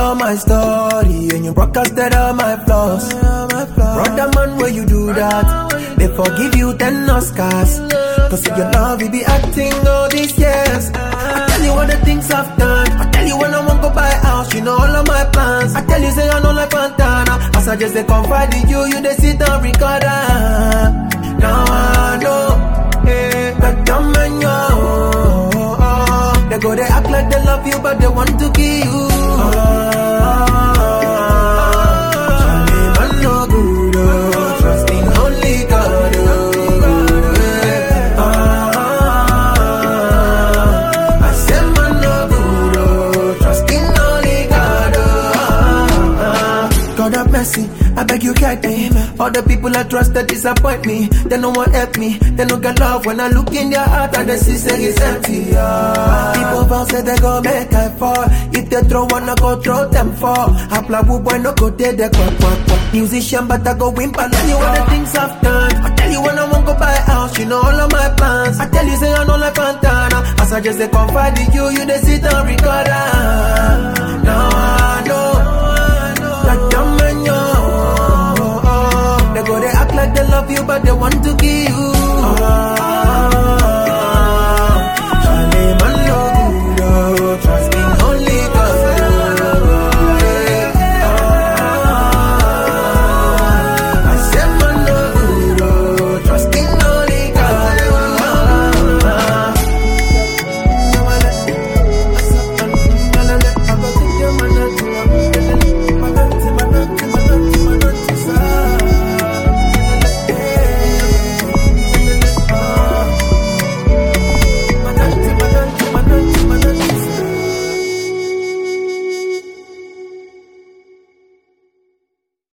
all my story and you broadcasted all my flaws. Brother man, where you do that? They forgive you 10 Oscars. Cause if your love, you be acting all these years. I tell you all the things I've done. I tell you when I won't go buy a house, you know all of my plans. I tell you say I know like Fantana. As I just they confide in you, you they sit down record. Now I know, that I'm in you. They go, they act like they love you, but they want to kill you. Man, no good, trust in only God. I said, man, no good, trust in only God. God have mercy, I beg you guide me. All the people I trust that disappoint me. They no one help me, they no get love. When I look in their heart and they see say it's empty. People vow say they gon' make I fall. If they throw one, I go throw them fall. I play woo boy, no go there, they quack. Musician, but I go wimp. I tell you all the things I've done. I tell you when I won't go buy a house, you know all of my plans. I tell you say I know like Fantana. As I just they confide in you, you they sit and record.